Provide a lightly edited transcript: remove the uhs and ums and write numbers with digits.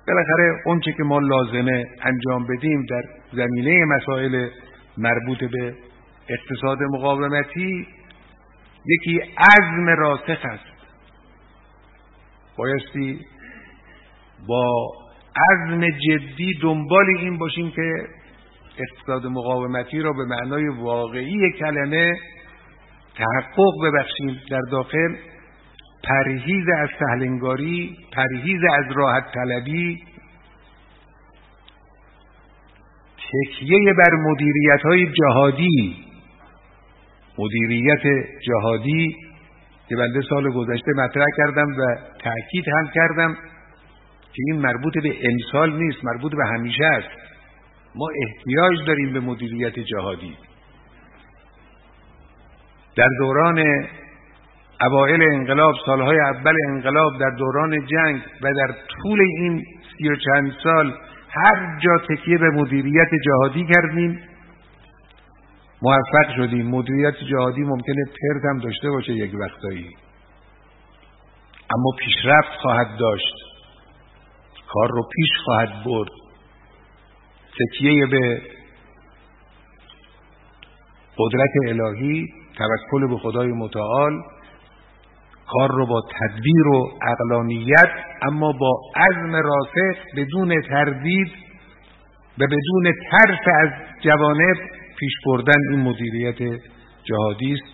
بالاخره اونچه که ما لازمه انجام بدیم در زمینه مسائل مربوط به اقتصاد مقاومتی یکی عزم راسخ است. بایستی با عزم جدی دنبال این باشیم که اقتصاد مقاومتی را به معنای واقعی کلمه تحقق ببخشیم در داخل، پرهیز از سهلنگاری، پرهیز از راحت طلبی، تکیه بر مدیریت‌های جهادی، مدیریت جهادی که بنده سال گذشته مطرح کردم و تأکید هم کردم که این مربوط به امسال نیست، مربوط به همیشه است. ما احتیاج داریم به مدیریت جهادی. در دوران اوائل انقلاب، سالهای اول انقلاب، در دوران جنگ و در طول این 30 و چند سال هر جا تکیه به مدیریت جهادی کردیم، موفق شدیم. مدیریت جهادی ممکنه پرت هم داشته باشه یک وقتایی، اما پیشرفت خواهد داشت، کار رو پیش خواهد برد. تکیه به قدرت الهی، توکل به خدای متعال، کار رو با تدبیر و عقلانیت اما با عزم راسخ بدون تردید و بدون ترس از جوانب پیش بردن این مدیریت جهادی است